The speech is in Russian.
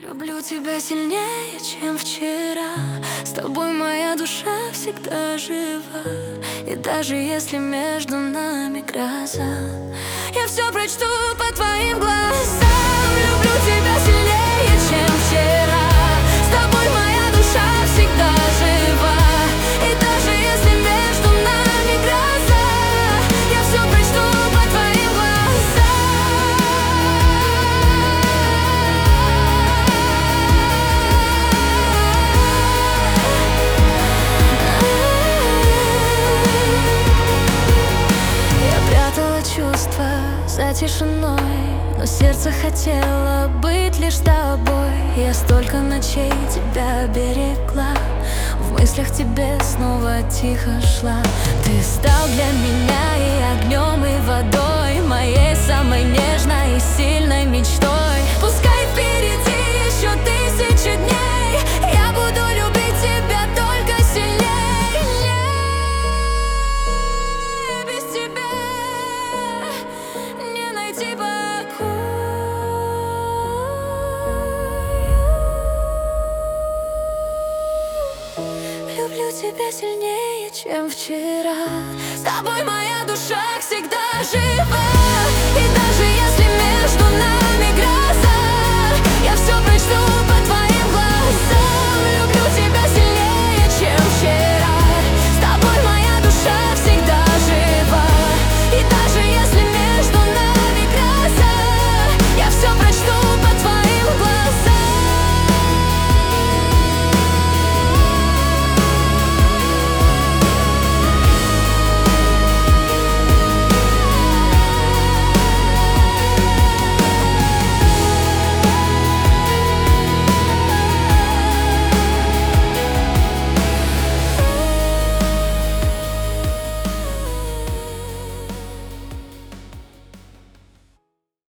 Люблю тебя сильнее, чем вчера. С тобой моя душа всегда жива. И даже если между нами гроза, я все прочту по твоим глазам. Люблю тебя сильнее, чем вчера. С тобой моя душа всегда жива. И даже если между нами гроза, я все прочту по твоим глазам. Чувства за тишиной, но сердце хотело быть лишь с тобой. Я столько ночей тебя берегла, в мыслях тебе снова тихо шла. Ты стал для меня и огнем, и водой, моей самой нежной и сильной мечтой. Пускай впереди еще 1000 дней, я буду любить тебя только сильнее. Без тебя не найти покой. Люблю тебя сильнее, чем вчера. С тобой моя душа всегда жива. И даже если